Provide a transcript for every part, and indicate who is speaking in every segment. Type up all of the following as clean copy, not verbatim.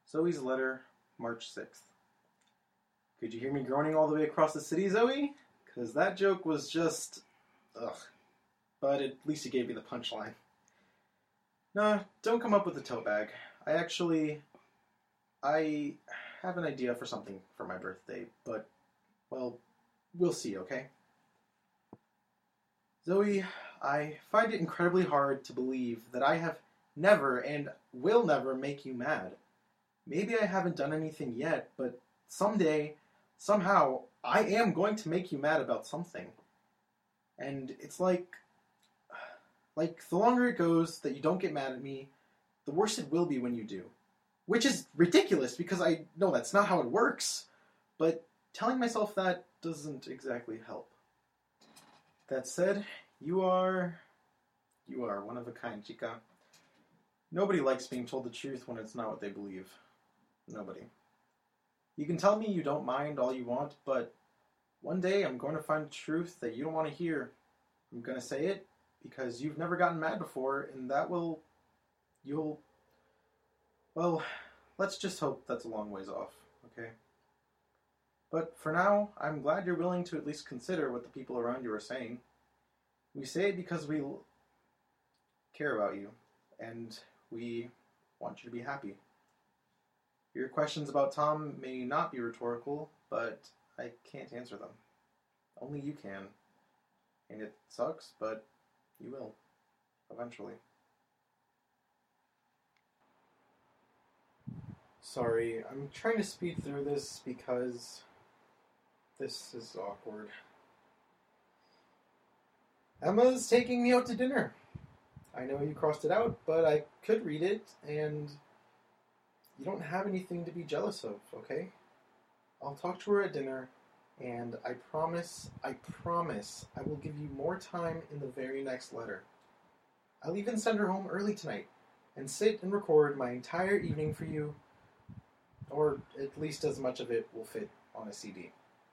Speaker 1: Zoe's letter, March 6th. Could you hear me groaning all the way across the city, Zoe? Because that joke was just... ugh. But at least you gave me the punchline. Nah, don't come up with the tote bag. I have an idea for something for my birthday, but, well, we'll see, okay? Zoe, I find it incredibly hard to believe that I have never and will never make you mad. Maybe I haven't done anything yet, but someday, somehow, I am going to make you mad about something. And it's like the longer it goes that you don't get mad at me, the worse it will be when you do. Which is ridiculous, because I know that's not how it works. But telling myself that doesn't exactly help. That said, you are one of a kind, chica. Nobody likes being told the truth when it's not what they believe. Nobody. You can tell me you don't mind all you want, but one day I'm going to find a truth that you don't want to hear. I'm going to say it because you've never gotten mad before, and well, let's just hope that's a long ways off, okay? But for now, I'm glad you're willing to at least consider what the people around you are saying. We say it because we care about you, and we want you to be happy. Your questions about Tom may not be rhetorical, but I can't answer them. Only you can. And it sucks, but you will. Eventually. Sorry, I'm trying to speed through this because this is awkward. Emma's taking me out to dinner. I know you crossed it out, but I could read it, and you don't have anything to be jealous of, okay? I'll talk to her at dinner, and I promise, I will give you more time in the very next letter. I'll even send her home early tonight, and sit and record my entire evening for you, or at least as much of it will fit on a CD.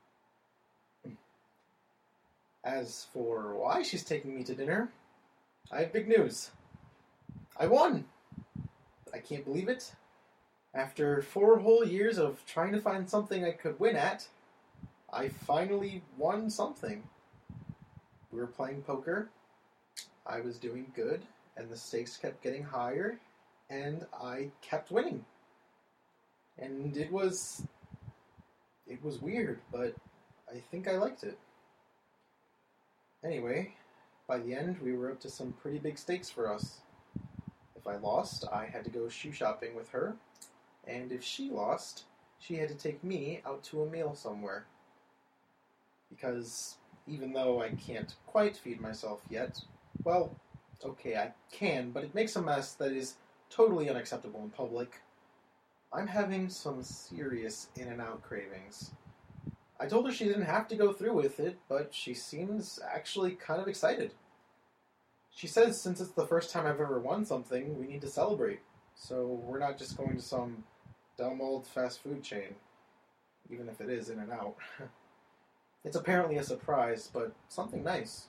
Speaker 1: As for why she's taking me to dinner, I have big news. I won! I can't believe it. After 4 whole years of trying to find something I could win at, I finally won something. We were playing poker. I was doing good, and the stakes kept getting higher, and I kept winning. And it was weird, but I think I liked it. Anyway, by the end, we were up to some pretty big stakes for us. If I lost, I had to go shoe shopping with her, and if she lost, she had to take me out to a meal somewhere. Because even though I can't quite feed myself yet, well, okay, I can, but it makes a mess that is totally unacceptable in public. I'm having some serious In-N-Out cravings. I told her she didn't have to go through with it, but she seems actually kind of excited. She says since it's the first time I've ever won something, we need to celebrate. So we're not just going to some dumb old fast food chain, even if it is In-N-Out. It's apparently a surprise, but something nice.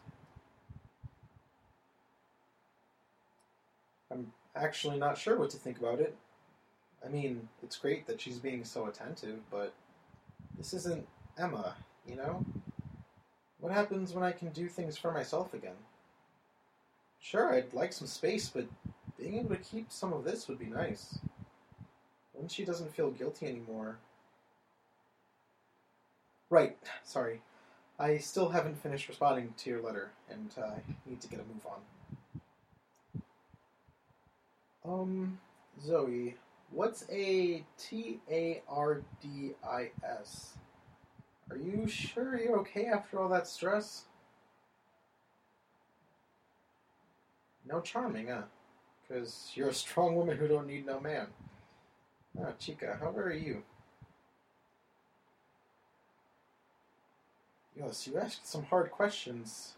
Speaker 1: I'm actually not sure what to think about it. I mean, it's great that she's being so attentive, but this isn't Emma, you know? What happens when I can do things for myself again? Sure, I'd like some space, but being able to keep some of this would be nice. When she doesn't feel guilty anymore. Right, sorry. I still haven't finished responding to your letter, and I need to get a move on. Zoe, what's a TARDIS? Are you sure you're okay after all that stress? No charming, huh? Because you're a strong woman who don't need no man. Ah, chica, how are you? Yes, you asked some hard questions.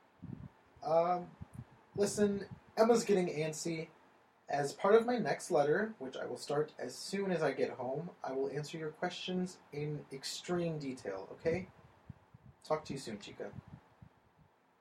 Speaker 1: Listen, Emma's getting antsy. As part of my next letter, which I will start as soon as I get home, I will answer your questions in extreme detail, okay? Talk to you soon, chica.